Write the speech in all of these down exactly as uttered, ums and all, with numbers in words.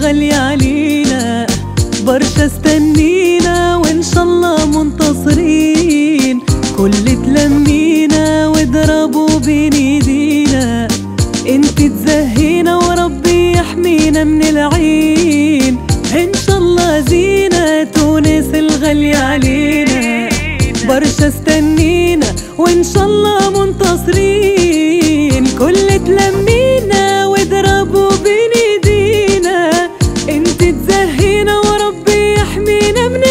الغالية علينا برشا استنينا وإن شاء الله منتصرين. كل تلمينا واضربوا بين ايدينا، انت تزهينا وربي يحمينا من العين. ان شاء الله زينة تونس الغالية علينا برشا استنينا وإن شاء الله منتصرين. كل تلمينا واضربوا بين ايدينا، انت تزهينا وربي يحمينا من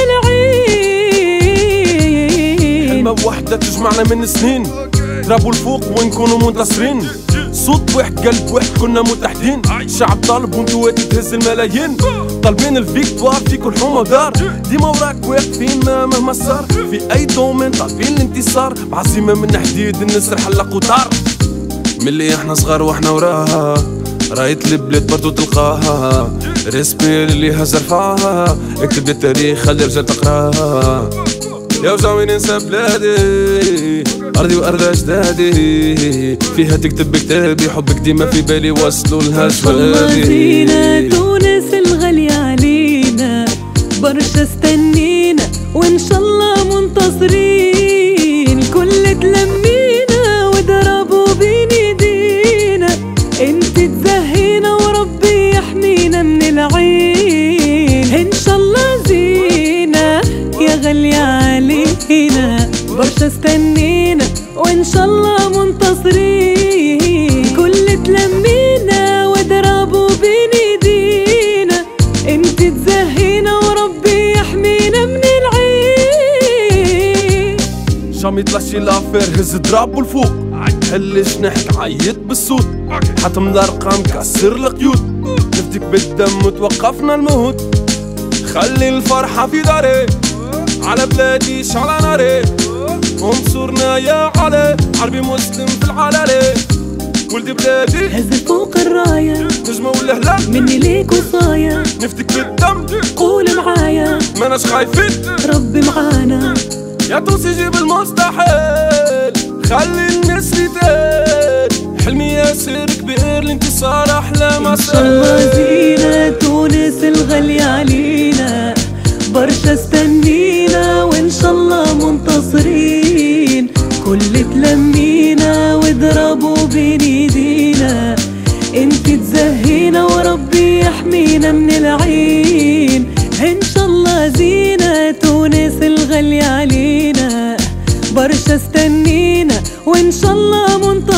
العين. كلمة وحدة تجمعنا من سنين، ضربوا الفوق ونكونوا منتصرين. صوت واحد قلب واحد كنا متحدين، الشعب طالب وانتواتي تهز الملايين. طالبين الفيكتوار في كل حومة ودار، ديما وراك واقفين مهما صار. في اي دومين طالبين الانتصار، بعزيمة من حديد النسر حلق وطار. ملي احنا صغار واحنا وراها، رايت البلاد برضو تلقاها. ريسبير اللي هزر فاها، اكتب التاريخ خلي الرجال تقراها. يا وجعوني ننسى بلادي، أرضي وأرض أجدادي، فيها تكتب كتابي. حبك ديما في بالي وصلوا لها جوابي. زينة تونس الغالية علينا برشا استنينا وإن شاء الله منتصرين. كل تلمينا وضربوا بين ايدينا، انت تزهينا وربي يحمينا من العين. ان شاء الله زينة يا غالية علينا برشا استنينا وإن شاء الله منتصرين. كل تلمينا واضربوا بين ايدينا، انت تزهينا وربي يحمينا من العين. جامي تلاشي لافير هز ضربوا الفوق، حلش نحك عيط بالصوت. حتم الارقام كسر القيود، نفديك بالدم وتوقفنا الموت. خلي الفرحة في داري، على بلادي شعل ناري. انصرنا يا علي، عربي مسلم في العلالي. ولد بلادي هز فوق الراية، نجمة والهلال مني ليك وصايا. نفديك بالدم قول معايا، ماناش خايفين ربي معانا. يا تونسي جيب المستحيل، خلي الناس يتقال. حلمي ياسر كبير، الانتصار احلى مسار. ان شاء الله زينة تونس الغالية علينا برشا استنينا وإن شاء الله منتصرين. كل تلمينا واضربوا بين ايدينا، انت تزهينا وربي يحمينا من العين. ان شاء الله زينة تونس الغالية علينا برشا استنينا وإن شاء الله منتصرين.